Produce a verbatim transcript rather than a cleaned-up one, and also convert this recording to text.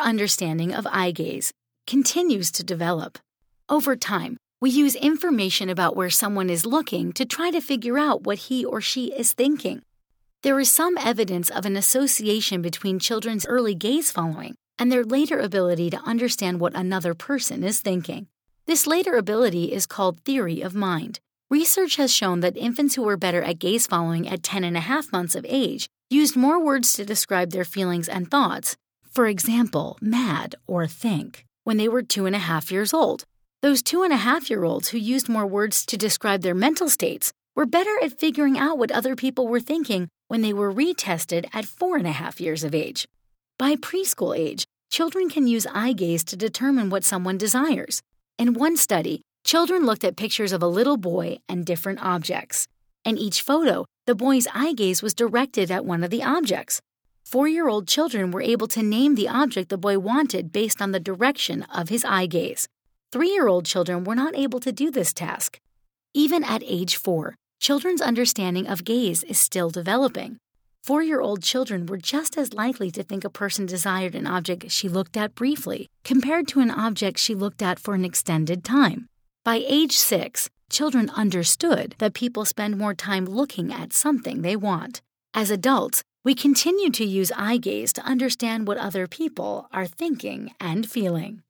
understanding of eye gaze continues to develop. Over time, we use information about where someone is looking to try to figure out what he or she is thinking. There is some evidence of an association between children's early gaze following and their later ability to understand what another person is thinking. This later ability is called theory of mind. Research has shown that infants who were better at gaze following at ten and a half months of age used more words to describe their feelings and thoughts, for example, mad or think, when they were two and a half years old. Those two and a half year olds who used more words to describe their mental states were better at figuring out what other people were thinking when they were retested at four and a half years of age. By preschool age, children can use eye gaze to determine what someone desires. In one study, children looked at pictures of a little boy and different objects. In each photo, the boy's eye gaze was directed at one of the objects. Four-year-old children were able to name the object the boy wanted based on the direction of his eye gaze. Three-year-old children were not able to do this task. Even at age four, children's understanding of gaze is still developing. Four-year-old children were just as likely to think a person desired an object she looked at briefly compared to an object she looked at for an extended time. By age six, children understood that people spend more time looking at something they want. As adults, we continue to use eye gaze to understand what other people are thinking and feeling.